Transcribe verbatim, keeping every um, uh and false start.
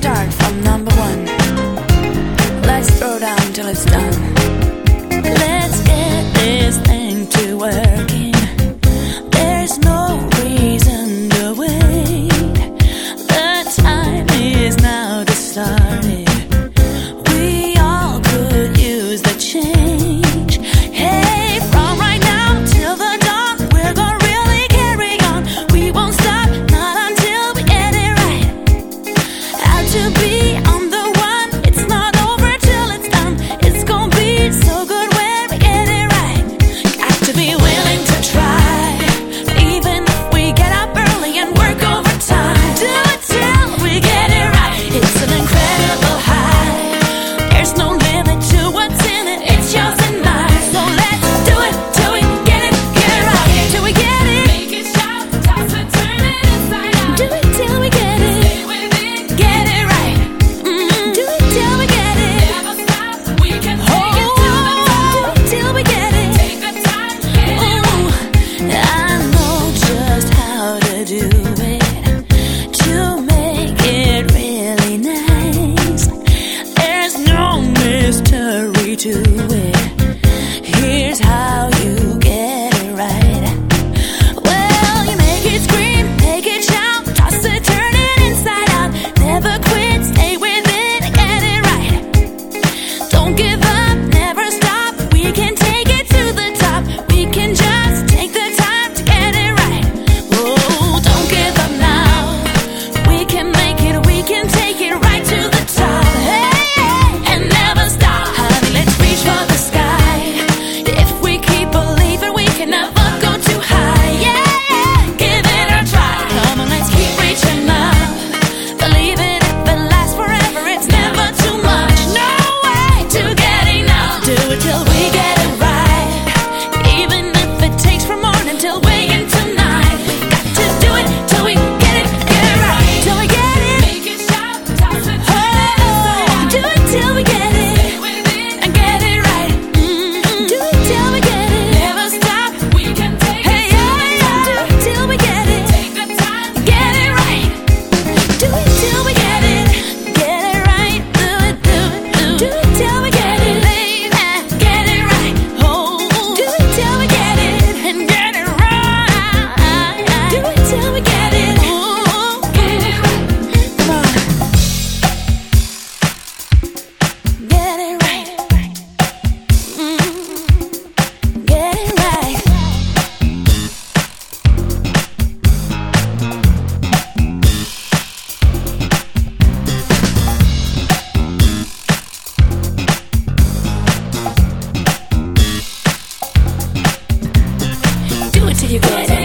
start from number one. Let's throw down till it's done. Let's get this thing to working. There's no reason to wait. The time is now to start it. We all could use the change. Hey, from right now till the dawn, we're gonna really carry on. We won't stop, not until we get it right. How to be on the one, it's not over till it's done. It's gonna be so good when we get it right. Got to be willing to try, even if we get up early and work overtime. Do it till we get it right. It's an incredible high. There's no limit to what's in it. It's yours and mine. So let's do it till we get it, get it right. Till we get it. Make it shout, toss it, turn it inside out. Do it till we get it. Stay with it, Get it right. Mm, do it till we get it. never stop. We can take it to the Oh, top. do it till we get it. Take the time, get it right. Ooh, I know just how to do it, to make it really nice. There's no mystery to it. Here's how you get it right. Well, you make it scream, make it shout, toss it, turn it inside out. Never quit, stay with it, get it right. Don't give up, never stop. We can take it to the top. We can just take the time to get it right. Oh, don't give up now. We can make it, we can take it right to the top. Hey, hey, and never stop. Honey, let's reach for the sky. If we keep believing, we can never go too high. Yeah, yeah, give it a try. Come on, let's keep reaching up. Believe it, if it lasts forever, it's never too much. No way to get enough. Do it till we get it right. Even if it takes from morning till way into night. Got to do it till we get it, get it right. Till we get it. Make it shout, toss it, turn it inside Oh, out. do it till we get it. Stay with it, And get it right. Mm, do it till we get it. never stop. We can take Hey, it to yeah, the yeah, do top. it till we get it. Take the time, Get it right. Do it till we get it. Get it right. Do it, do it, do it. Do it till we get it, baby. Get it right. Oh, do it till we get it and get it right. Do it till we get it. Ooh, get it right. come on. Get it right. Mm, get it right. Do it till you get it.